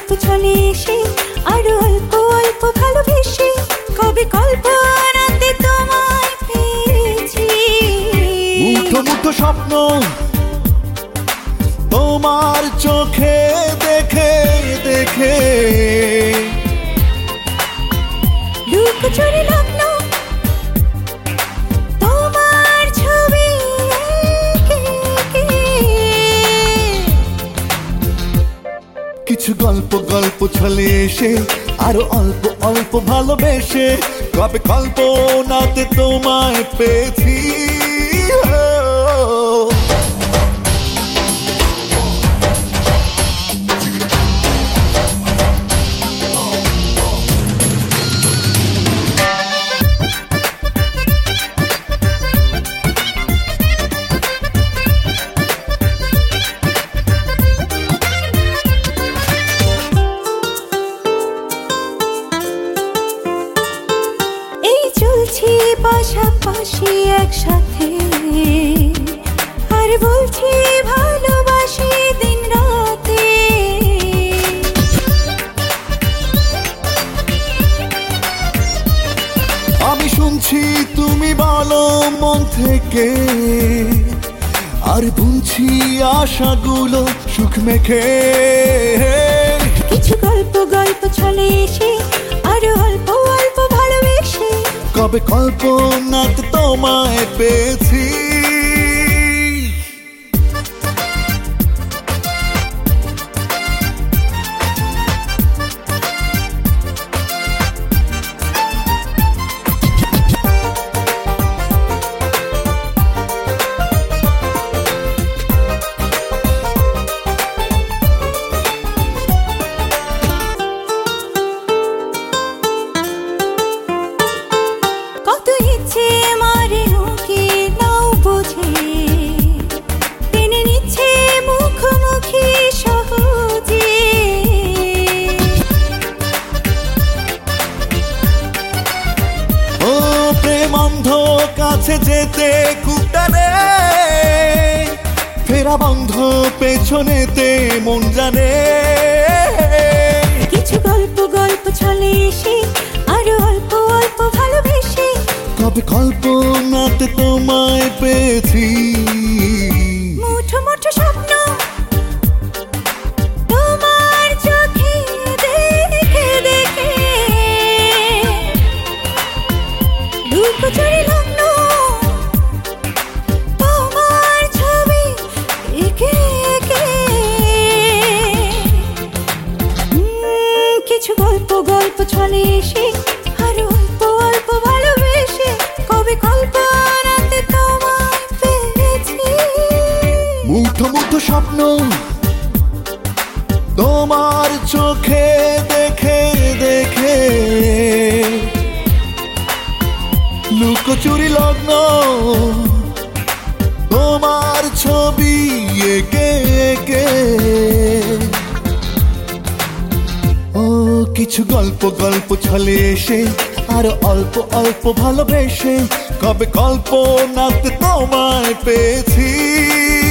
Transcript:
গল্প চলে এসে আরো অল্প অল্প ভালোবেসে কবে কল্পনাতে তোমায় পেয়েছি। মুঠো মুঠো স্বপ্ন তোমার চোখে দেখে দেখে, লুকোচুরি লগ্ন তোমার ছবি এঁকে এঁকে। কিছু গল্প গল্প চলে এসে আরো অল্প অল্প ভালোবেসে কবে কল্পনাতে তোমায় পেয়েছি। চলছি পাশাপাশি একসাথে আর বলছি ভালোবাসি দিন রাতে। আমি শুনছি তুমি বলো মন থেকে, আর বুনছি আশাগুলো সুখ মেখে। কিছু গল্প গল্প চলে এসে আরো অল্প অল্প ভালোবেসে কবে কল্পনাতে তোমায় পেয়েছি। কত ইচ্ছে মারে উঁকি নাও বুঝে টেনে নিচ্ছে মুখোমুখি সহজে। ও প্রেম অন্ধ কাছে যেতে খুব টানে, ফেরা বন্ধ পেছনেতে মন জানে। কিছু গল্প গল্প চলে এসে আরো অল্প অল্প ভালোবেসে কবে কল্পনাতে তোমায় পেয়েছি। মুঠো মুঠো স্বপ্ন তোমার চোখে দেখে দেখে, লুকোচুরি লগ্ন তোমার ছবি এঁকে এঁকে। কিছু গল্প গল্প চলে এসে আরো অল্প অল্প ভালোবেসে কবে কল্পনাতে তোমায় পেয়েছি। মুঠো মুঠো স্বপ্ন তোমার চোখে দেখে দেখে, লুকোচুরি লগ্ন তোমার ছবি এঁকে এঁকে। ও কিছু গল্প গল্প চলে এসে আর অল্প অল্প ভালোবেসে কবে কল্পনাতে তোমায় পেয়েছি।